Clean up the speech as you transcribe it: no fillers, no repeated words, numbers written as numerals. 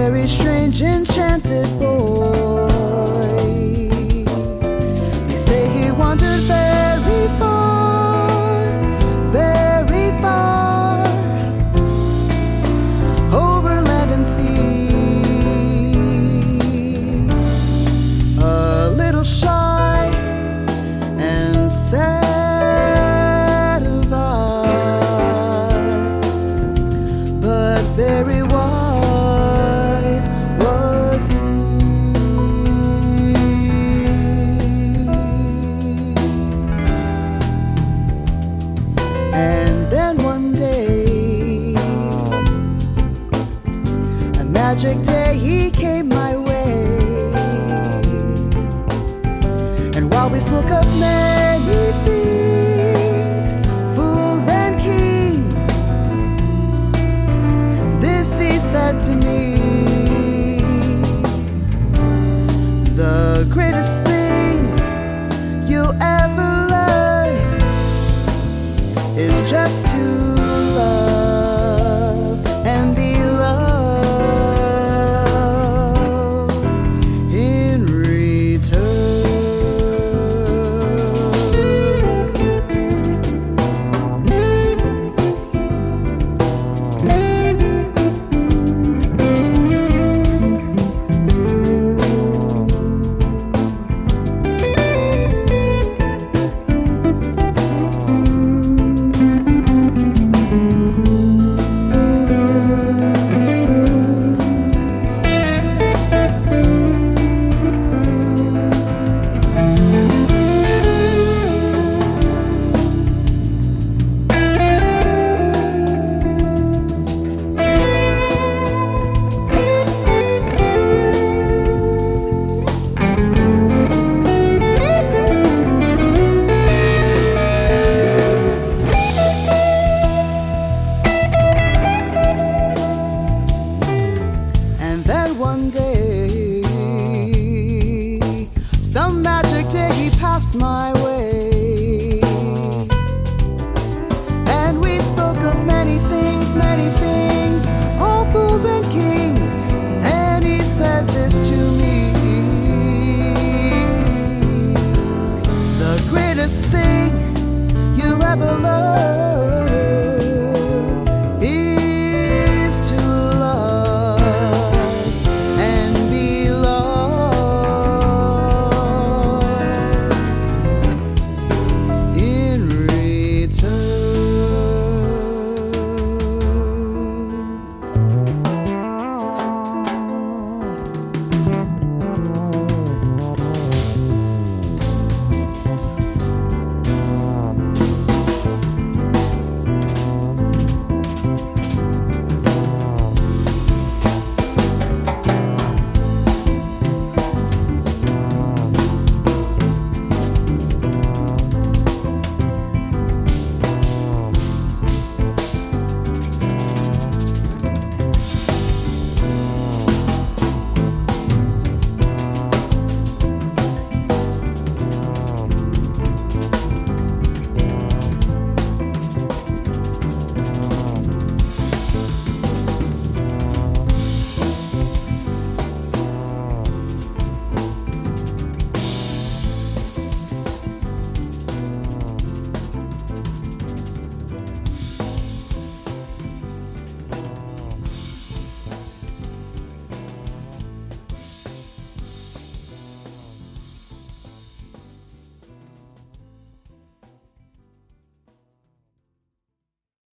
very strange, enchanted boy. They say he wandered very far, very far, over land and sea. A little shy and sad of eye, but very wise was he. And then one day, a magic day, he came my way. And while we spoke of many things, fools and kings, this he said to me: the greatest thing you'll ever learn is just to love and be loved in return. One day, some magic day, he passed my way.